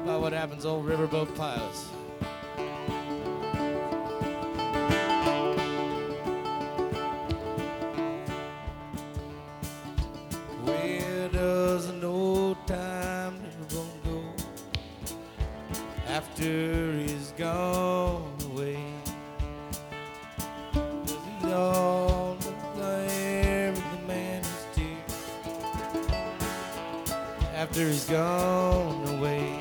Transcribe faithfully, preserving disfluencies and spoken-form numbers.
about what happens to old riverboat pilots. Where does an old time riverboat go after he's gone away? Does it all look like the man is dear after he's gone away?